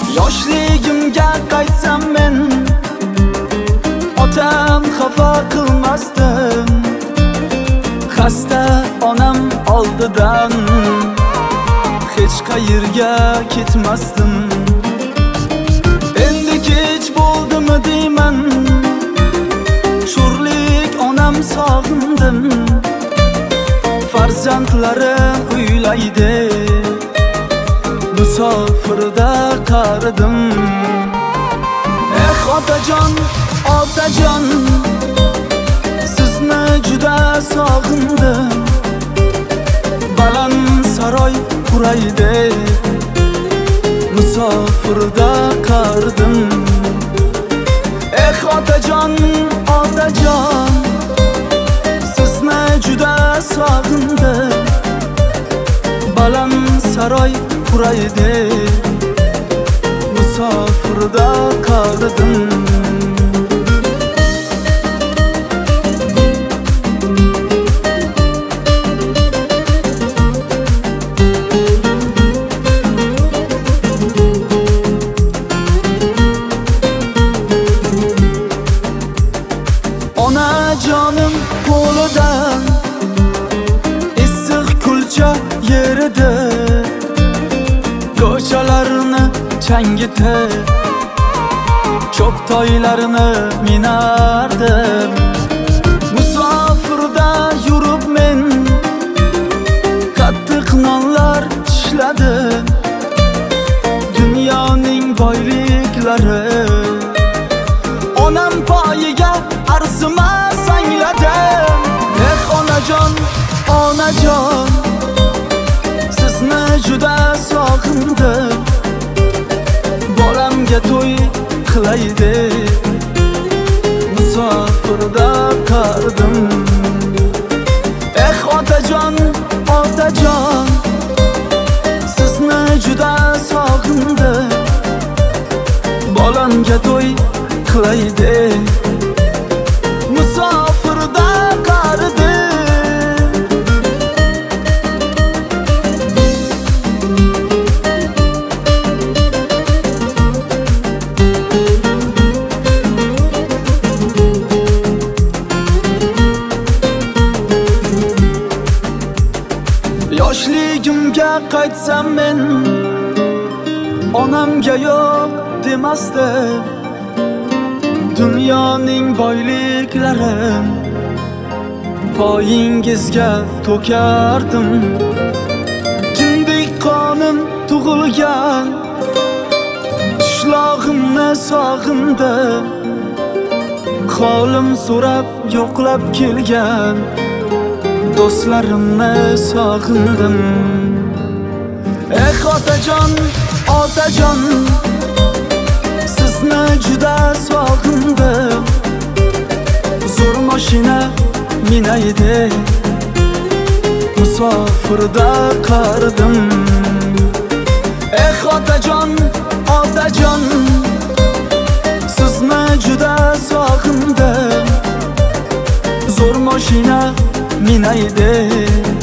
Yoshligimga qaytsam men, otam xafa qilmasdim. Xasta onam oldidan hech qayerga ketmasdim. Endi kech bo'ldimi deyman, sho'rlik onam sog'indim. Farzandlarim uylaydi, musofirda qaridim. Otajon, otajon, sizni juda sog'indim. Baland saroy quraydi, musofirda qaridim. Otajon, otajon, sizni juda sog'indim. Baland saroy quraydi, musofirda qaridim. Onajonim qo'lidan issiq kulcha yerida, ko'chalarni changitib, cho'ptoylarini minardim. Musofirda yurib men qattiq nonlar tishladim. Dunyoning boyliklari onam poyiga arzimas angladim. Onajon, onajon, sizni juda sog'indim. Bolamga to'y qilaydi, musofirda qaridim. Otajon, otajon, sizni juda sog'indim. Bolamga to'y qilaydi, musofirda qaridim. Yoshligimga qaytsam men, onamga yo'q demasdim. Dunyoning boyliklarim poyingizga to'kardim. Kindik qonim tug'ilgan qishlog'imni sog'indim. Qo'lim so'rab yo'qlab kelgan do'stlarimni sog'indim. Otajon, otajon, sizni juda sog'indim. Zo'r mashina minaydi, musofirda qaridim. Otajon, otajon, sizni juda sog'indim. Zo'r mashina minaydi,